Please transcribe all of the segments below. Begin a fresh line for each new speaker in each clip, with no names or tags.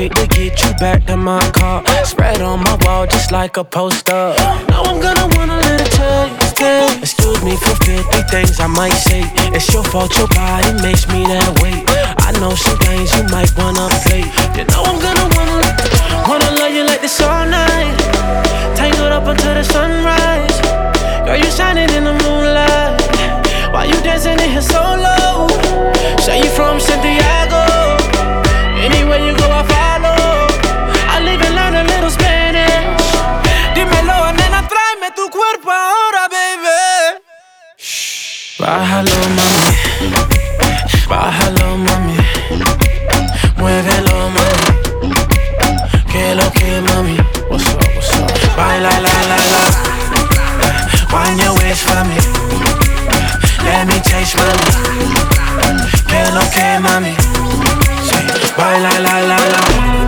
wait to get you back to my car. Spread on my wall just like a poster. Now I'm gonna wanna let it tell. Excuse me for 50 things I might say. It's your fault your body makes me that way. I know some games you might wanna play. You know I'm gonna wanna love you like this all night. Tangled up until the sunrise. Girl, you shining in the moonlight. Why you dancing in here so low? Say you from Santiago. Anywhere you go I follow. I live and learn a little Spanish. Dímelo, nena, tráeme tu cuerpo ahora, baby. Bájalo, mami. Bájalo, mami. Muévelo, mami. Que lo que, mami. What's up, what's up? Baila, la, la, la. Wind your waist for me. Let me taste, mami. Que lo que, mami. Baila, la, la, la.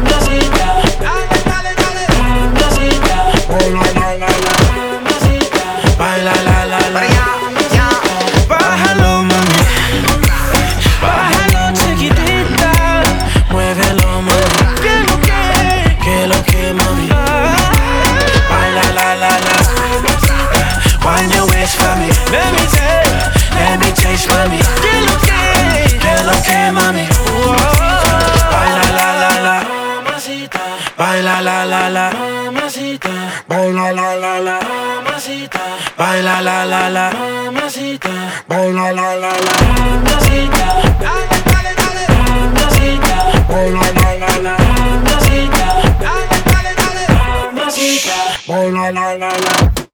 Baila, la, la, la. Bájalo, mami. Bájalo, chiquitita. Muévelo, mami. Que lo que, mami. Baila, la, la, la. Wind your waist for me. Let me taste, mami. Que lo que, mami. Baila, la, la, la. Baila, la, la, la. Baila, la, la, la. Baila, la, la, la. Baila, la, la, la. Baila, la, la, la. Baila, la, la, la.